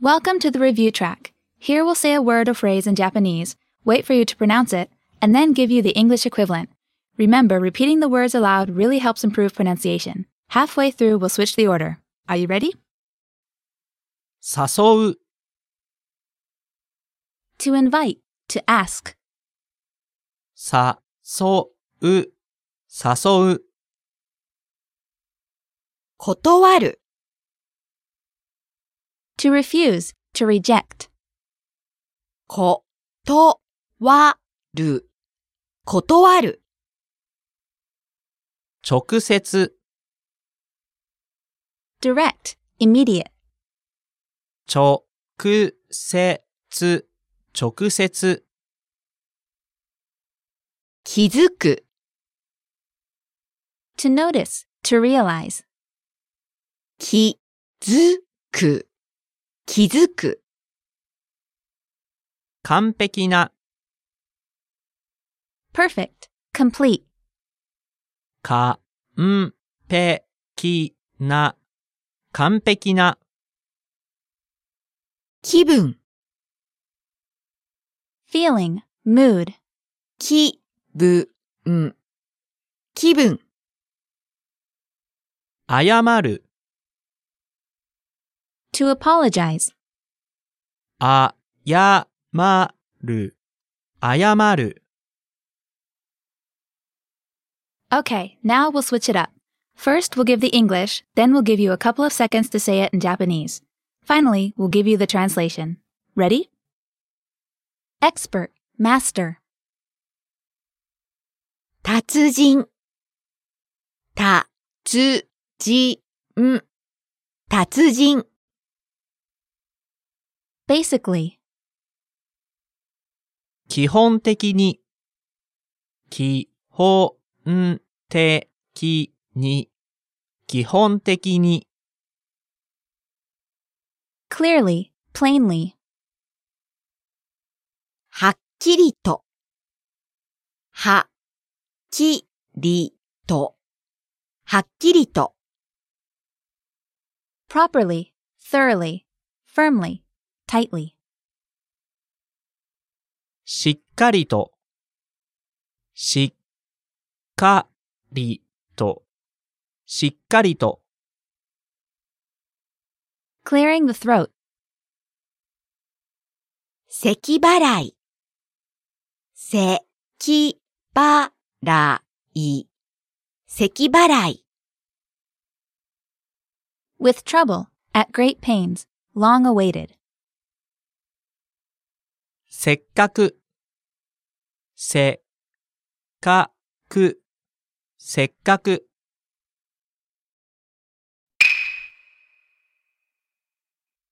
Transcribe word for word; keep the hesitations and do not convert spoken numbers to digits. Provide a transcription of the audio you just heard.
Welcome to the review track. Here we'll say a word or phrase in Japanese, wait for you to pronounce it, and then give you the English equivalent. Remember, repeating the words aloud really helps improve pronunciation. Halfway through, we'll switch the order. Are you ready? 誘う To invite, to ask. 誘う誘う断る To refuse, to reject. ことわる断る直接 Direct, immediate. 直接直接気づく To notice, to realize. 気づく気づく完璧な Perfect, complete. 完璧な完璧な気分 Feeling, mood. 気分気分謝る To apologize. あやまる謝る Okay, now we'll switch it up. First, we'll give the English, then we'll give you a couple of seconds to say it in Japanese. Finally, we'll give you the translation. Ready? Expert, master. 達人達人達人 Basically. 基本的に基本的に基本的に Clearly, plainly. はっきりとはっきりとはっきりと Properly, thoroughly, firmly, tightly. しっかりとしっかりとしっかりと Clearing the throat. 咳払い咳払い咳払い With trouble, at great pains, long awaited. せっかくせっかくせっかく